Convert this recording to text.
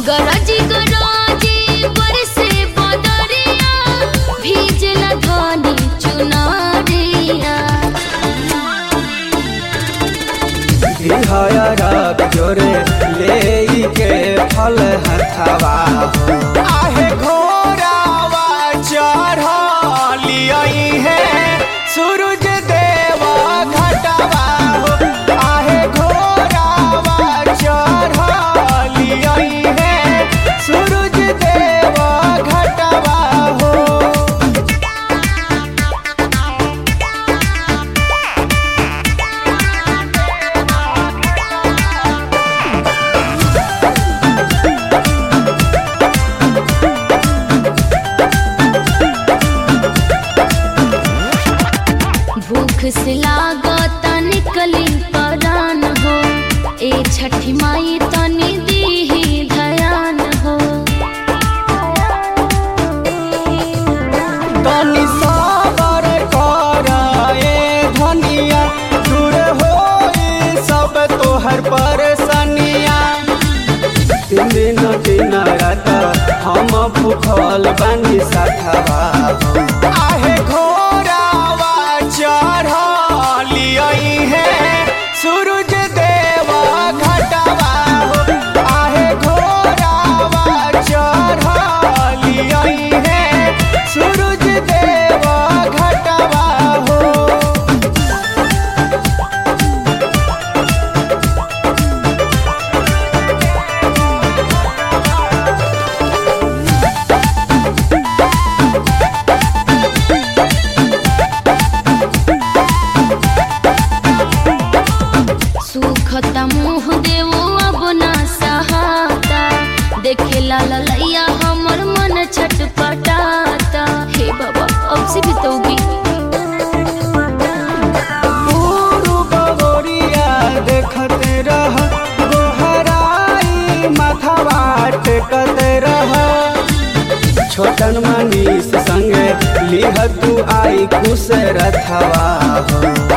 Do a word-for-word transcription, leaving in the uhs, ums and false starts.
गरजी गरजी बरसे बदरिया भीजला धनी चुनरिया बिहाया रात जोरे ले के फल हथवा हो आहे घोरावा चढ़लियई है सूरज देवा घटवा हो आहे घोरावा चढ़लियई है सूरज देवा घटवा हो। भूख से लागता निकली परान हो ए छठी माई तनी दीही धयान हो तनी साबर कर ए धनिया दूर होई सब तोहर परेशानिया तीन दिन तीन रात हम भूखल बानी साथवा हो आहे घोरावा चढ़लियई है सूरज देवा घटवा हो आहे घोरावा चढ़लियई है सूरज देवा घटवा हो। सुखता मुँह देवो अब ना सहाता देखे लाला लैया हमर मन छटपटाता हे बाबा अब से बीतोगी गोरिया देखते रह गोहराई माथवा टेकते रह छोटन मनीष संगे लिह तू आई कुश रथवा हो।